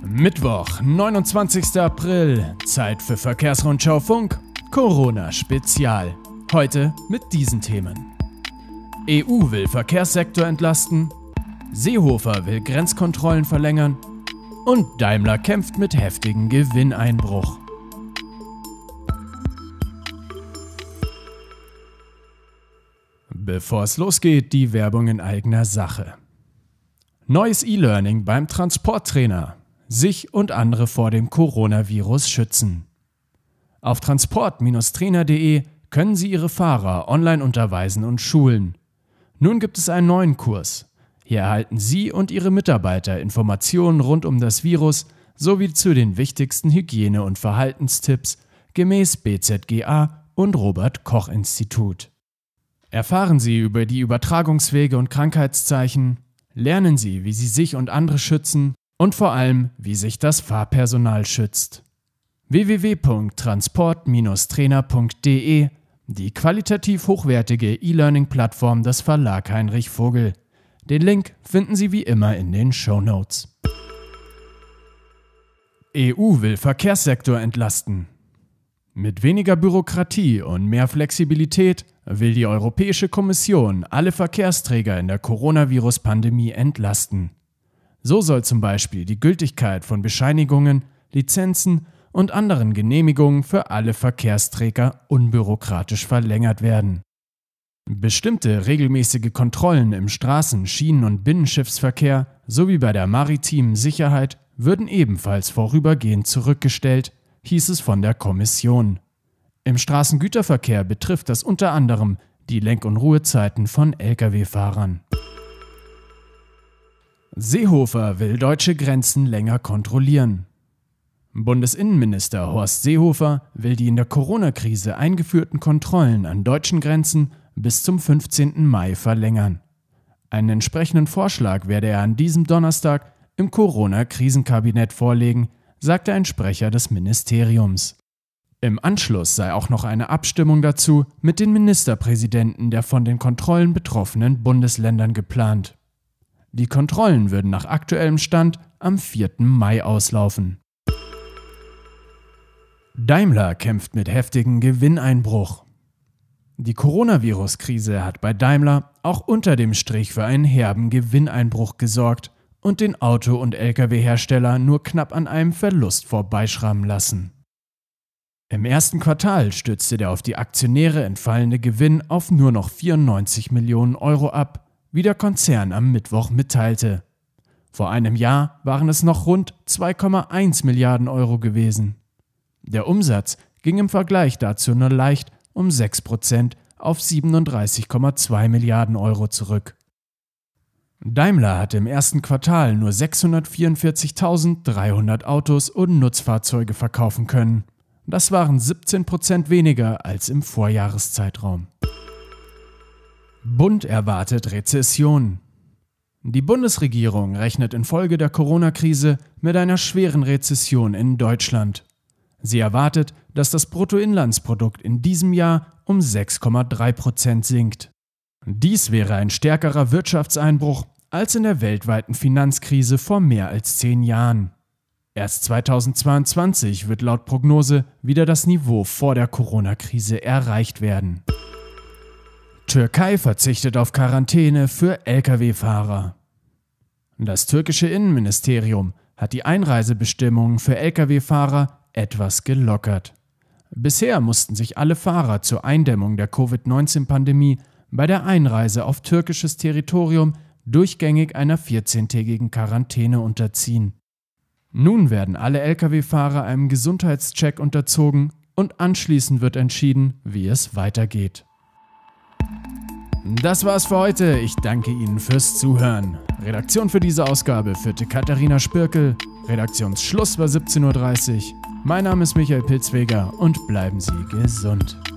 Mittwoch, 29. April, Zeit für Verkehrsrundschau Funk, Corona-Spezial. Heute mit diesen Themen. EU will Verkehrssektor entlasten, Seehofer will Grenzkontrollen verlängern und Daimler kämpft mit heftigem Gewinneinbruch. Bevor es losgeht, die Werbung in eigener Sache. Neues E-Learning beim Transporttrainer. Sich und andere vor dem Coronavirus schützen. Auf transport-trainer.de können Sie Ihre Fahrer online unterweisen und schulen. Nun gibt es einen neuen Kurs. Hier erhalten Sie und Ihre Mitarbeiter Informationen rund um das Virus sowie zu den wichtigsten Hygiene- und Verhaltenstipps gemäß BZGA und Robert-Koch-Institut. Erfahren Sie über die Übertragungswege und Krankheitszeichen, lernen Sie, wie Sie sich und andere schützen und vor allem, wie sich das Fahrpersonal schützt. www.transport-trainer.de, die qualitativ hochwertige E-Learning-Plattform des Verlag Heinrich Vogel. Den Link finden Sie wie immer in den Shownotes. EU will Verkehrssektor entlasten. Mit weniger Bürokratie und mehr Flexibilität will die Europäische Kommission alle Verkehrsträger in der Coronavirus-Pandemie entlasten. So soll zum Beispiel die Gültigkeit von Bescheinigungen, Lizenzen und anderen Genehmigungen für alle Verkehrsträger unbürokratisch verlängert werden. Bestimmte regelmäßige Kontrollen im Straßen-, Schienen- und Binnenschiffsverkehr sowie bei der maritimen Sicherheit würden ebenfalls vorübergehend zurückgestellt, hieß es von der Kommission. Im Straßengüterverkehr betrifft das unter anderem die Lenk- und Ruhezeiten von Lkw-Fahrern. Seehofer will deutsche Grenzen länger kontrollieren. Bundesinnenminister Horst Seehofer will die in der Corona-Krise eingeführten Kontrollen an deutschen Grenzen bis zum 15. Mai verlängern. Einen entsprechenden Vorschlag werde er an diesem Donnerstag im Corona-Krisenkabinett vorlegen, sagte ein Sprecher des Ministeriums. Im Anschluss sei auch noch eine Abstimmung dazu mit den Ministerpräsidenten der von den Kontrollen betroffenen Bundesländern geplant. Die Kontrollen würden nach aktuellem Stand am 4. Mai auslaufen. Daimler kämpft mit heftigem Gewinneinbruch. Die Coronavirus-Krise hat bei Daimler auch unter dem Strich für einen herben Gewinneinbruch gesorgt und den Auto- und Lkw-Hersteller nur knapp an einem Verlust vorbeischrammen lassen. Im ersten Quartal stürzte der auf die Aktionäre entfallende Gewinn auf nur noch 94 Millionen Euro ab, wie der Konzern am Mittwoch mitteilte. Vor einem Jahr waren es noch rund 2,1 Milliarden Euro gewesen. Der Umsatz ging im Vergleich dazu nur leicht um 6% auf 37,2 Milliarden Euro zurück. Daimler hatte im ersten Quartal nur 644.300 Autos und Nutzfahrzeuge verkaufen können. Das waren 17% weniger als im Vorjahreszeitraum. Bund erwartet Rezession. Die Bundesregierung rechnet infolge der Corona-Krise mit einer schweren Rezession in Deutschland. Sie erwartet, dass das Bruttoinlandsprodukt in diesem Jahr um 6,3% sinkt. Dies wäre ein stärkerer Wirtschaftseinbruch als in der weltweiten Finanzkrise vor mehr als 10 Jahren. Erst 2022 wird laut Prognose wieder das Niveau vor der Corona-Krise erreicht werden. Türkei verzichtet auf Quarantäne für Lkw-Fahrer. Das türkische Innenministerium hat die Einreisebestimmungen für Lkw-Fahrer etwas gelockert. Bisher mussten sich alle Fahrer zur Eindämmung der Covid-19-Pandemie bei der Einreise auf türkisches Territorium durchgängig einer 14-tägigen Quarantäne unterziehen. Nun werden alle Lkw-Fahrer einem Gesundheitscheck unterzogen und anschließend wird entschieden, wie es weitergeht. Das war's für heute. Ich danke Ihnen fürs Zuhören. Redaktion für diese Ausgabe führte Katharina Spirkel. Redaktionsschluss war 17:30 Uhr. Mein Name ist Michael Pilzweger und bleiben Sie gesund.